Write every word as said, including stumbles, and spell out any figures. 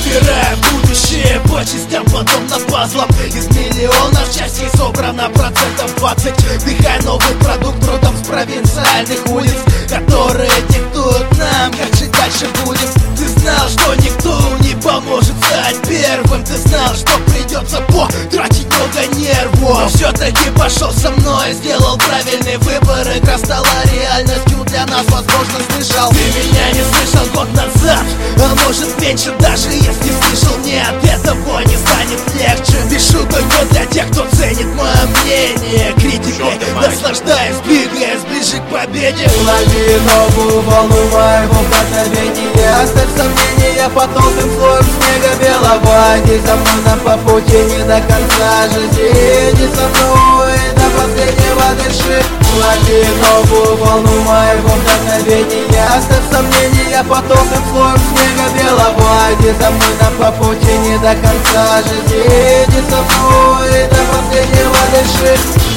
Собираем будущее по частям, подобно пазлам. Из миллионов частей собрано процентов двадцать. Вдыхай новый продукт родом с провинциальных улиц, которые диктуют нам, как жить дальше будем. Ты знал, что никто не поможет стать первым. Ты знал, что придется потратить много нервов, но все-таки пошел со мной, сделал правильный выбор. Игра стала реальностью для нас, возможно, слышал. Ты меня не слышал год назад, а может меньше, даже если слышал. Нет, этого не станет легче. Пишу только для тех, кто ценит мое мнение. Критикой наслаждаясь, двигаясь ближе к победе. Лови новую волну моего вдохновения. Оставь сомнения под толстым слоем снега белого. Иди со мной на по пути не до конца жизни. Иди со мной до последнего дыши. Лови новую волну моего вдохновения. Оставь сомнения под толстым слоем снега белого. Иди со мной на по пути не до конца жизни. Иди со мной до последнего дыши.